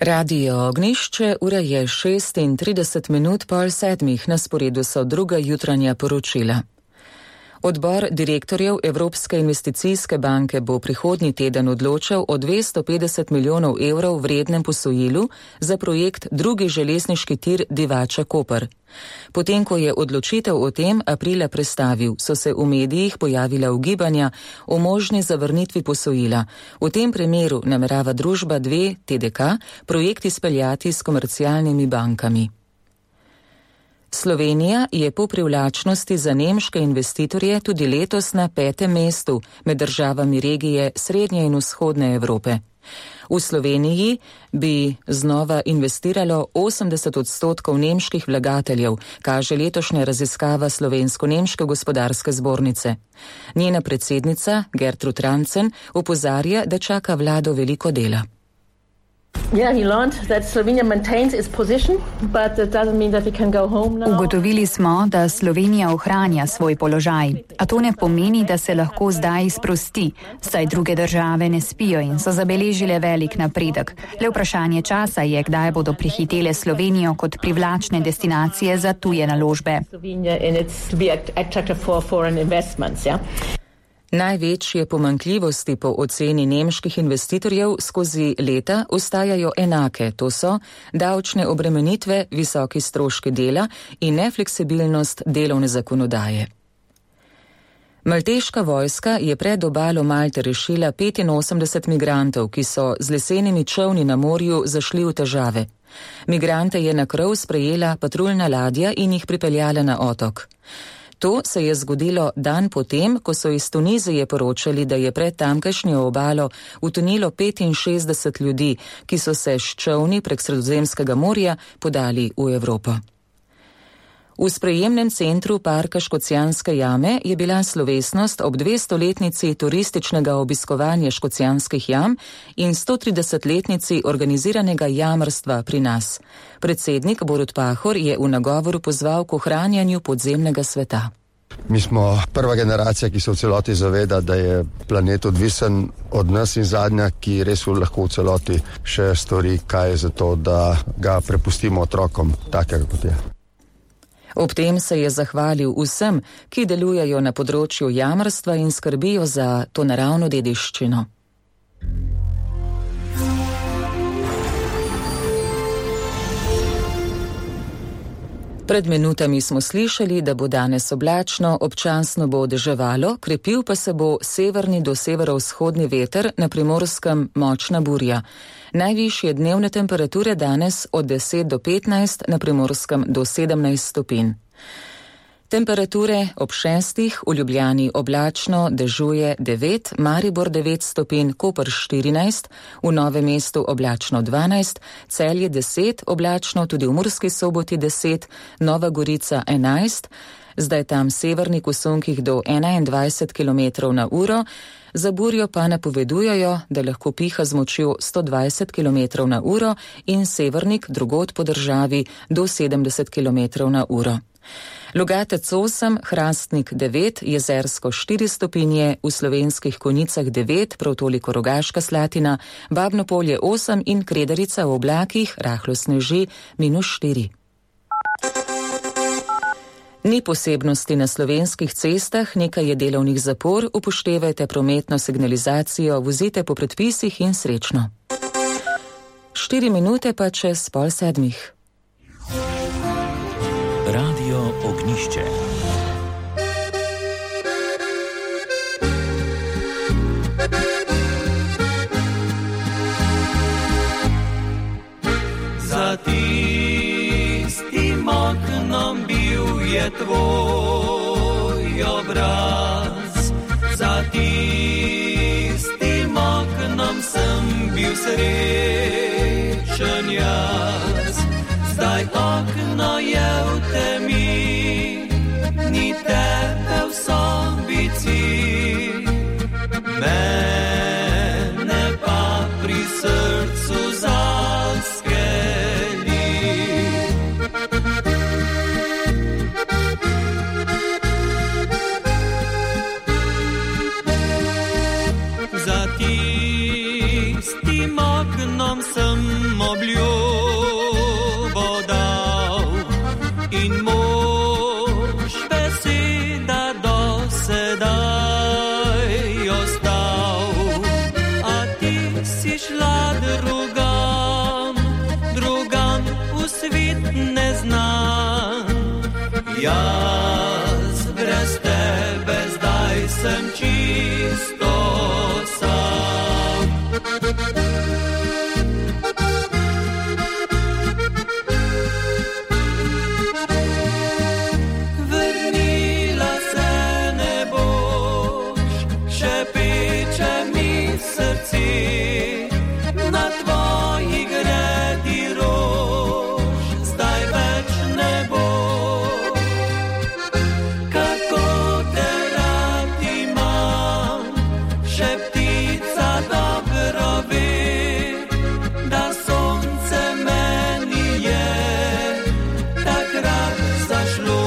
Radio Ognjišče, ura je 36 minut pol sedmih, na sporedu so druga jutranja poročila. Odbor direktorjev Evropske investicijske banke bo prihodnji teden odločal o 250 milijonov evrov vrednem posojilu za projekt drugi železniški tir Divača-Koper. Potem, ko je odločitev o tem aprila prestavil, so se v medijih pojavila ugibanja o možni zavrnitvi posojila. V tem primeru namerava družba 2 TDK projekt izpeljati s komercialnimi bankami. Slovenija je po privlačnosti za nemške investitorje tudi letos na 5. mestu med državami regije Srednje in Vzhodne Evrope. V Sloveniji bi znova investiralo 80% nemških vlagateljev, kaže letošnja raziskava Slovensko-nemške gospodarske zbornice. Njena predsednica Gertrud Rantzen opozarja, da čaka vlado veliko dela. Ugotovili smo, da Slovenija ohranja svoj položaj, a to ne pomeni, da se lahko zdaj sprosti, saj druge države ne spijo in so zabeležile velik napredek. Le vprašanje časa je, kdaj bodo prihitele Slovenijo kot privlačne destinacije za tuje naložbe. Največje pomanjkljivosti po oceni nemških investitorjev skozi leta ostajajo enake, to so davčne obremenitve, visoki stroški dela in nefleksibilnost delovne zakonodaje. Malteška vojska je pred obalo Malte rešila 85 migrantov, ki so z lesenimi čolni na morju zašli v težave. Migrante je na krov sprejela patruljna ladja in jih pripeljala na otok. To se je zgodilo dan potem, ko so iz Tunizije poročali, da je pred tamkajšnjo obalo utonilo 65 ljudi, ki so se s čolni prek Sredozemskega morja podali v Evropo. V sprejemnem centru parka Škocjanske jame je bila slovesnost ob 200-letnici turističnega obiskovanja Škocjanskih jam in 130-letnici organiziranega jamarstva pri nas. Predsednik Borut Pahor je v nagovoru pozval k ohranjanju podzemnega sveta. Mi smo prva generacija, ki se v celoti zaveda, da je planet odvisen od nas in zadnja, ki res lahko v celoti še stori kaj za to, da ga prepustimo otrokom takega kot je. Ob tem se je zahvalil vsem, ki delujejo na področju jamarstva in skrbijo za to naravno dediščino. Pred minutami smo slišali, da bo danes oblačno, občasno bo deževalo, krepil pa se bo severni do severovzhodni veter, na Primorskem močna burja. Najvišje dnevne temperature danes od 10 do 15, na Primorskem do 17 stopinj. Temperature ob 6, v Ljubljani oblačno, dežuje 9, Maribor 9 stopinj, Koper 14, v Novem mestu oblačno 12, Celje 10, oblačno tudi v Murski Soboti 10, Nova Gorica 11, zdaj tam severnik v sunkih do 21 km na uro, za burjo pa napovedujejo, da lahko piha z močjo 120 km na uro in severnik drugod po državi do 70 km na uro. Logatec 8, Hrastnik 9, Jezersko 4 stopinje, v Slovenskih Konjicah 9, prav toliko Rogaška Slatina, Babno Polje 8 in Kredarica v oblakih, rahlo sneži, -4. Ni posebnosti na slovenskih cestah, nekaj je delovnih zapor, upoštevajte prometno signalizacijo, vozite po predpisih in srečno. 4 minute pa čez 6:30. Radio Ognjišče. Za tistim oknom bil je tvoj obraz, za tistim oknom sem bil srečen jaz. Zdaj okno je v temi, ni tebe v sobici, mene pa pri srcu zaskeli. Za tistim oknom sem obljubo dal in mož beseda do sedaj ostal, a ti si šla drugam v svet neznan. Jaz brez tebe zdaj sem čisto sam. Vrnila se ne boš, šepeče mi srce, na tvoji gredi rož zdaj več ne bo. Kako te rad imam, še ptica dobro ve, da sonce meni je takrat zašlo.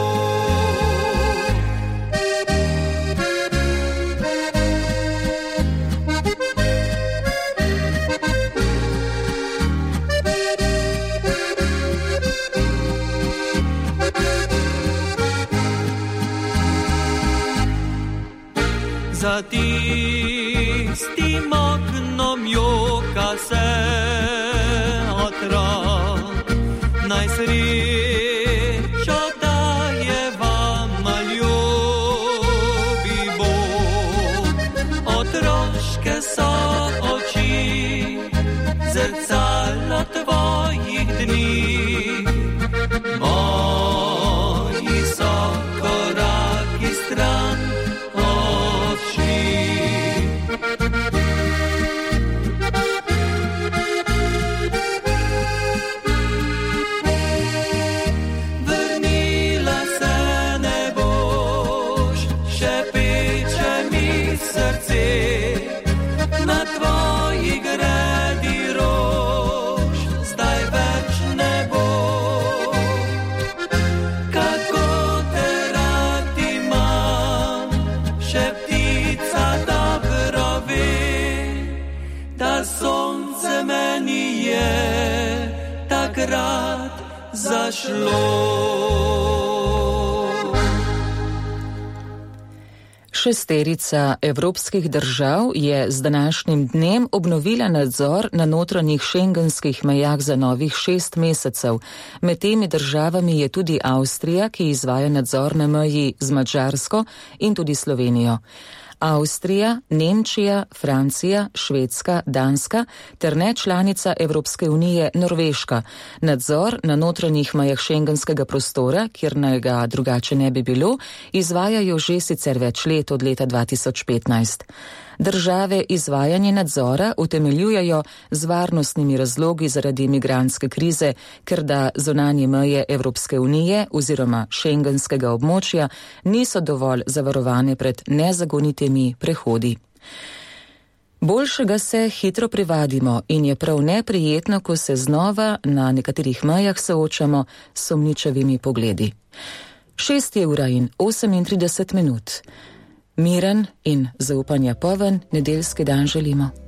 Za tistim oknom joka se otrok, naj srečo daje vam ljubi Bog. Otroške so oči, zrcalo tvojih dni, moji so koraki stran oči. Vrnila se ne boš, šepeče mi srce, na tvoji gredi rož zdaj več ne bo. Kako te rad imam, še ptica dobro ve, da sonce meni je takrat zašlo. Šesterica evropskih držav je z današnjim dnem obnovila nadzor na notranjih šengenskih mejah za novih 6 mesecev. Med temi državami je tudi Avstrija, ki izvaja nadzor na meji z Madžarsko in tudi Slovenijo. Avstrija, Nemčija, Francija, Švedska, Danska ter nečlanica Evropske unije Norveška. Nadzor na notranjih mejah šengenskega prostora, kjer naj ga drugače ne bi bilo, izvajajo že sicer več let od leta 2015. Države izvajanje nadzora utemeljujejo z varnostnimi razlogi zaradi migrantske krize, ker da zunanje meje Evropske unije oziroma šengenskega območja niso dovolj zavarovane pred nezagonitimi prehodi. Boljšega se hitro privadimo in je prav neprijetno, ko se znova na nekaterih mejah soočamo s sumničavimi pogledi. 6:38. Miren in zaupanja poln nedeljski dan želimo.